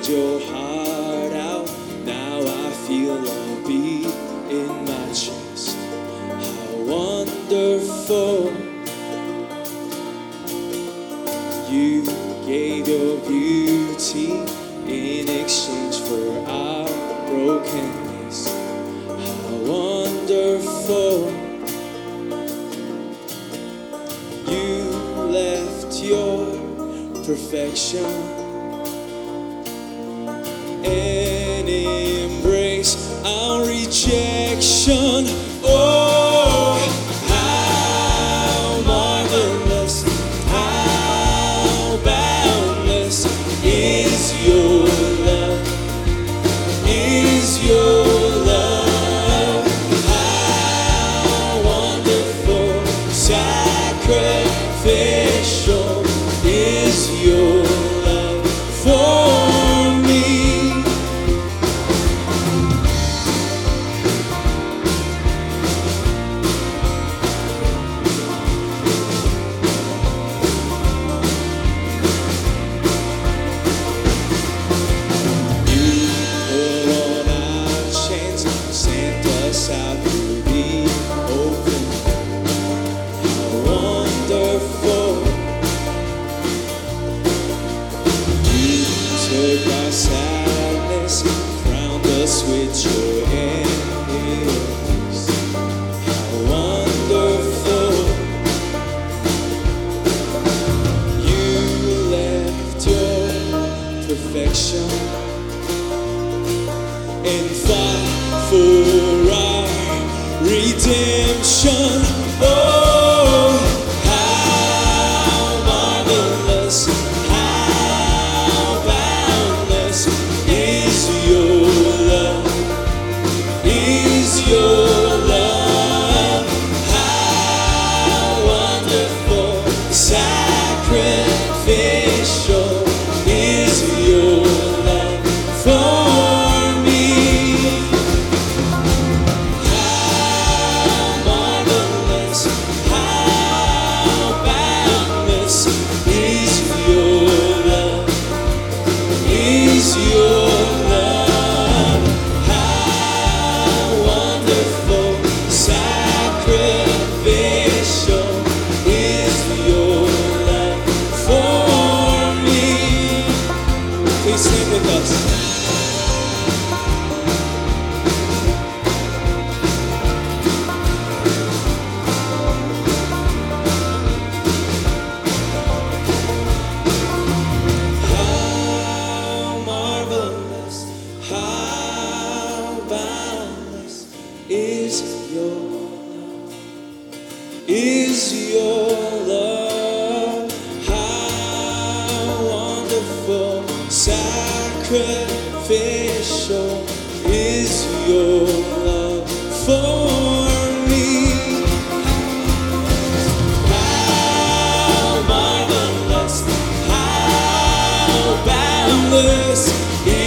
poured your heart out. Now I feel a beat in my chest. How wonderful. You gave your beauty in exchange for our brokenness. How wonderful. You left your perfection and embrace our rejection. Oh, how marvelous, how boundless is your love, is your love. How wonderful, sacrificial is your love for me. Sadness, crowned us with joy and peace. How wonderful. You left your perfection and fought for our redemption. Oh, sing with us. How marvelous, how boundless is your love, is your love. How wonderful, sacrificial is your love for me. How marvelous, how boundless is